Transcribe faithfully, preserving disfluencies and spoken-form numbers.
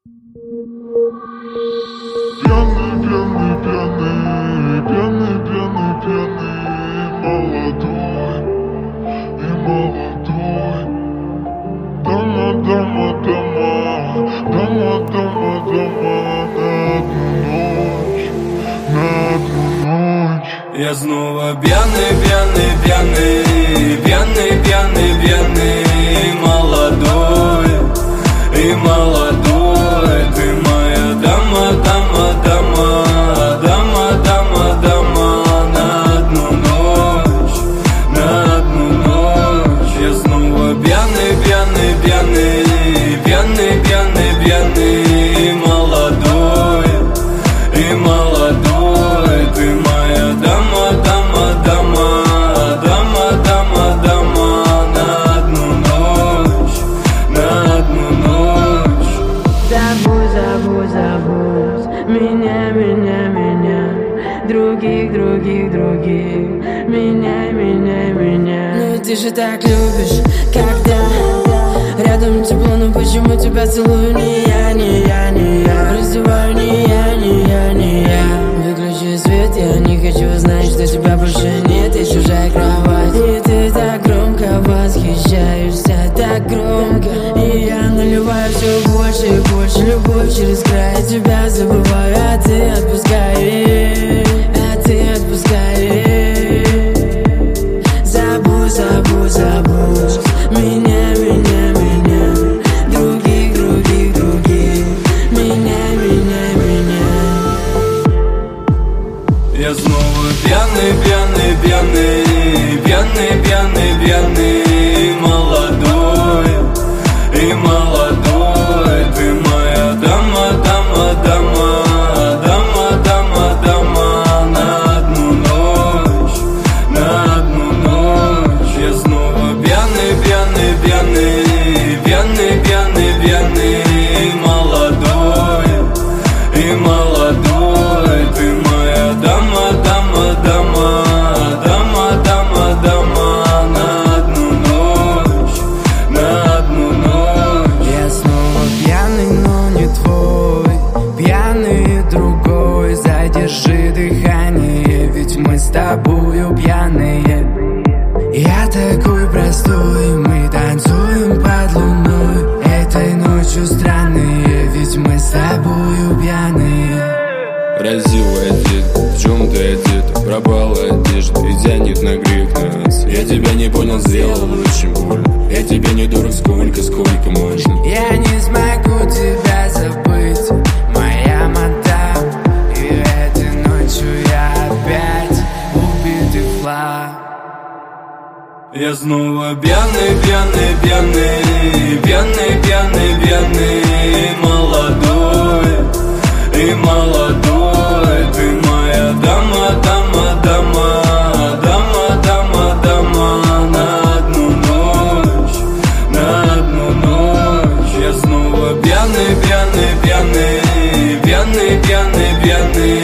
Пьяный, пьяный, пьяный, пьяный, пьяный, молодой и молодой. Дома, дома, дома, дома, дома, дома, на одну ночь, на одну ночь. Я снова пьяный, пьяный, пьяный, пьяный, пьяный, пьяный, молодой и молодой. Ты моя дама, дама, дама, дама, дама, дама, на одну ночь, на одну ночь. Я снова пьяный, пьяный, пьяный, пьяный, пьяный, пьяный, молодой и молодой. Ты моя дама, дама, дама, дама, дама, дама, на одну ночь, на одну ночь. Забудь, забудь, забудь меня, меня, меня, других, других, других. Меняй, меняй, меня. Ну ты же так любишь, когда рядом тепло, но почему тебя целую не я, не я, не я. Раздеваю не я, не я, не я. Выключи свет, я не хочу знать, что тебя больше нет. И чужая кровать, и ты так громко восхищаешься, так громко. И я наливаю все больше и больше любовь через край. Тебя забываю, а ты отпускаешь, а ты отпускаешь. Забудь, забудь, забудь меня, меня, меня, других, других, других. Меняй, меняй, меняй. Я снова пьяный, пьяный, пьяный, пьяный, пьяный, пьяный, молодой и молодой. Ты моя дама, дама, дама, дама, дама, дама, на одну ночь, на одну ночь. Я снова пьяный, пьяный, пьяный, пьяный, пьяный, пьяный, молодой и молодой. Ты моя дама, дама, дама, дама, дама, дама, на одну ночь, на одну ночь. Я снова пьяный, но не твой, пьяный и другой. Задержи дыхание, ведь мы с тобою пьяные. Я такой простой, мы танцуем под луной. Этой ночью странные, ведь мы с тобою пьяные. Красивый одет, в чем ты одета? Пропала одежда и тянет на грех нас. Я тебя не понял, сделал очень больно. Я тебе не дурак, сколько, сколько можно. Я не смогу тебя забыть, моя мадам. И этой ночью я опять убитый флаг. Я снова пьяный, пьяный, пьяный, пьяный, пьяный, пьяный, молодой и молодой. Ты моя дама, дама, дама, дама, дама, дама, на одну ночь, на одну ночь. Я снова пьяный, пьяный, пьяный, пьяный, пьяный, пьяный,